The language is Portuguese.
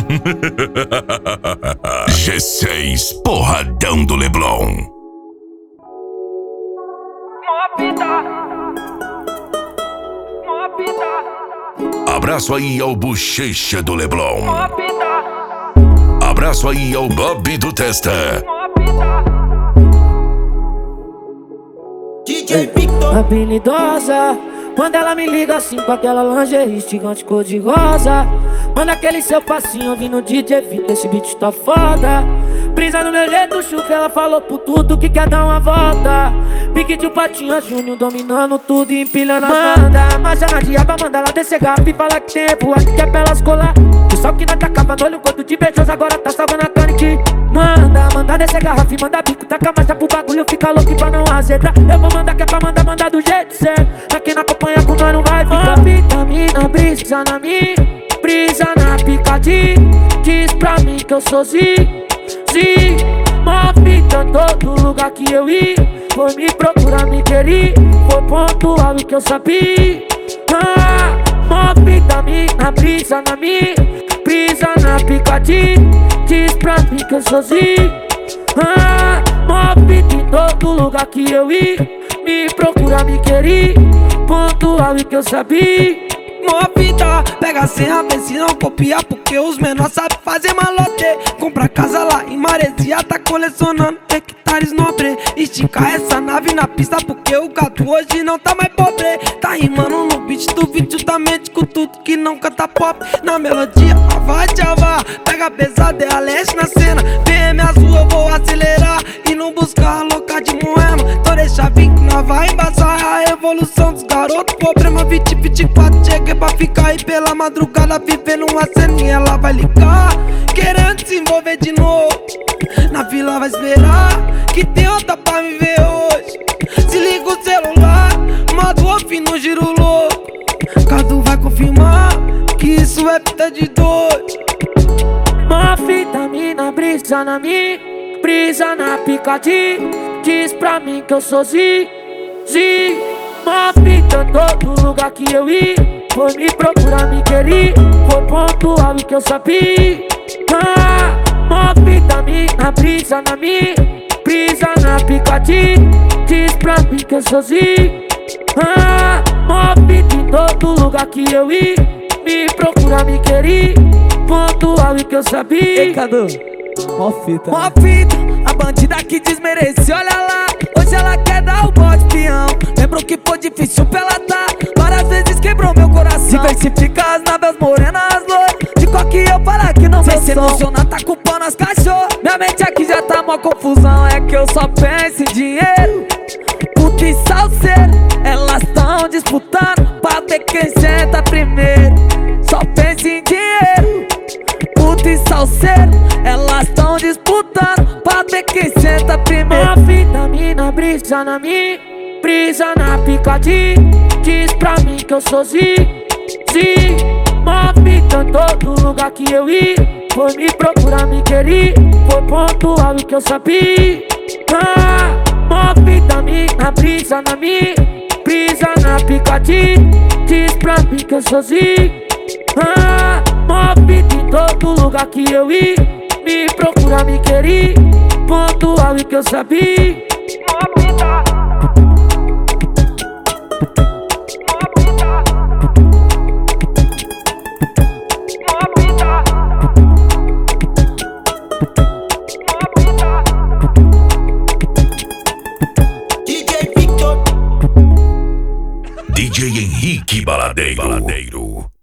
G6 Porradão do Leblon. Abraço aí ao Bochecha do Leblon. Abraço aí ao Bob do Testa. DJ Victor. Habilidosa, quando ela me liga assim com aquela lingerie gigante cor de rosa. Manda aquele seu passinho ouvindo DJ Victor, esse beat tá foda. Brisa no meu jeito, chuca, ela falou por tudo que quer dar uma volta. Pique de um Patinha Júnior, dominando tudo e empilhando as bandas. Mas na diaba, manda ela descer garrafa e fala que tempo, acho que é pra elas colar. O sol que não tá acabando, olha o quanto de beijoso, agora tá salvando a carne que manda descer garrafa e manda bico, taca marcha pro bagulho, fica louco pra não azedar. Eu vou mandar que é pra mandar do jeito certo. Pra quem não acompanha com nós não vai ficar. Vitamina, brisa na minha, brisa na picadinha. Diz pra mim que eu sou mó fita em todo lugar que eu ia. Foi me procurar, me querer. Foi pontual o que eu sabia. Mó vitamina, brisa na minha, brisa na picadinha. Diz pra mim que eu sou mó fita em todo lugar que eu ia. Me procurar, me querer. Pontual o que eu sabia. Mó vida, pega a senha, vê se não copia, porque os menores sabem fazer malote. Compra casa lá em Maresia, tá colecionando hectares nobre. Estica essa nave na pista, porque o gato hoje não tá mais pobre. Tá rimando no beat do vídeo da mente com tudo que não canta pop. Na melodia, vai Java, pega pesado, é a leste na cena. PM azul, eu vou acelerar e não buscar a louca de Moema. Então deixa vir que nós vai embaçar a evolução dos garotos. Problema 2024, cheguei pra ficar aí pela madrugada, vivendo uma ceninha. Ela vai ligar, querendo se envolver de novo. Na vila vai esperar, que tem outra pra me ver hoje. Se liga o celular, modo off no giro louco. Cadu vai confirmar que isso é fita de dois. Mó vitamina, brisa na minha, brisa na picadinha. Diz pra mim que eu sou mó fita em todo lugar que eu ia. Foi me procurar, me querer. Foi pontual o que eu sabia. Mó vitamina, brisa na minha, brisa na picadinha. Diz pra mim que eu sou mó fita em todo lugar que eu ia. Me procurar, me querer. Pontual o que eu sabia. Ei, Cadu, mó fita, a bandida que desmerece, olha lá. Hoje ela quer dar o bote peão. Lembro que foi difícil pra ela tá. Várias vezes quebrou meu coração. Diversifica as naves morenas, loiras. De qual que eu falar que não vai se emocionar, tá culpando as cachorras. Minha mente aqui já tá mó confusão. É que eu só penso em dinheiro. Puta e salseiro, elas tão disputando pra ver quem senta primeiro. Só penso em dinheiro. Puta e salseiro, elas tão disputando pra ver quem senta primeiro. Mó vitamina, brisa na minha, brisa na picadinha. Diz pra mim que eu sou mó fita em todo lugar que eu ia. Foi me procurar, me querer. Foi pontual o que eu sabia. Mó vitamina, brisa na minha, brisa na picadinha. Diz pra mim que eu sou mó fita em todo lugar que eu ia. Me procurar, me querer. Pontual o que eu sabia. DJ Henrique Baladeiro.